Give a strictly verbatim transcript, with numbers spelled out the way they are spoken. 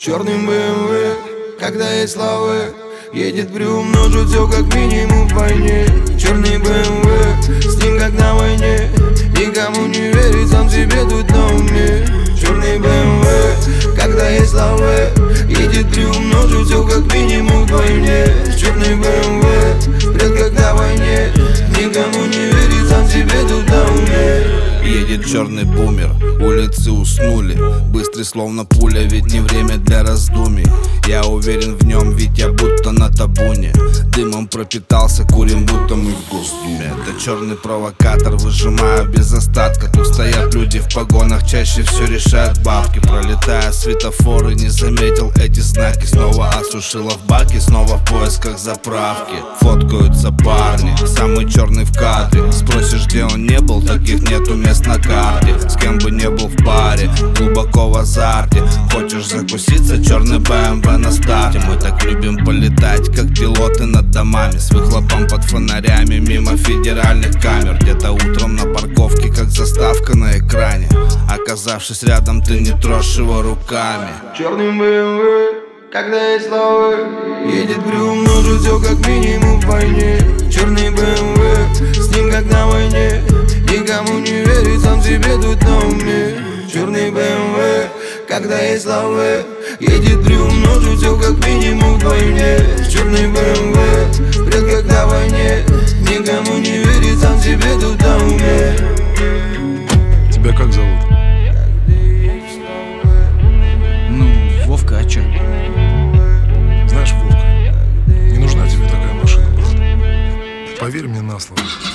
Черным бэ эм вэ, когда есть славы, едет приумножить все как минимум вдвойне. Черный бэ эм вэ, с ним как на войне, никому не верит, сам себе тут на уме. Черный бэ эм вэ, когда есть славы, едет приумножить все как минимум вдвойне. Черный бэ эм вэ, пред как на войне, никому не верит, сам себе тут на уме. Едет черный бумер, улицы уснули, быстрый словно пуля, ведь не время для раздумий. Я уверен в нем, ведь я будто на табуне, дымом пропитался, курим будто мы в Госдуме. Это черный провокатор, выжимаю без остатка. Тут стоят люди в погонах, чаще все решают бабки. Пролетая светофоры, не заметил эти знаки. Снова осушила в баке, снова в поисках заправки. Фоткаются парни, самый черный в кадре. Спросишь, где он не был, таких нету мест на карте. С кем бы не был в паре, глубоко в азарте. Хочешь закуситься, черный бэ эм вэ на старте. Мы так любим полетать, как пилоты над домами, с выхлопом под фонарями, мимо федеральных камер. Где-то утром на парковке, как заставка на экране. Оказавшись рядом, ты не трожь его руками. Черным бэ эм вэ, когда есть славы, едет приумножить все как минимум вдвойне. Черный бэ эм вэ, с ним как на войне, никому не верит, сам себе тут на уме. Черный бэ эм вэ, когда есть славы, едет приумножить все как минимум вдвойне. Черный бэ эм вэ, пред как на войне, никому не верит, сам себе тут на уме. Тебя как зовут? Ну, Вовка, а чё? Знаешь, Вовка, не нужна тебе такая машина, брат. Поверь мне на слово.